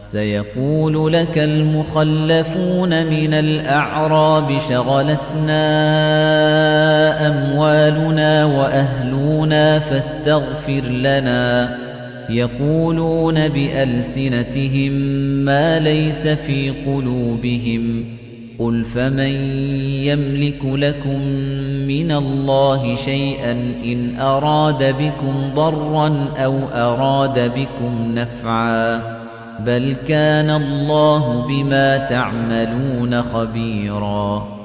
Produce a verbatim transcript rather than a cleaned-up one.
سيقول لك المخلفون من الأعراب شغلتنا أموالنا وأهلنا فاستغفر لنا يقولون بألسنتهم ما ليس في قلوبهم قل فمن يملك لكم من الله شيئا إن أراد بكم ضرا أو أراد بكم نفعا بل كان الله بما تعملون خبيرا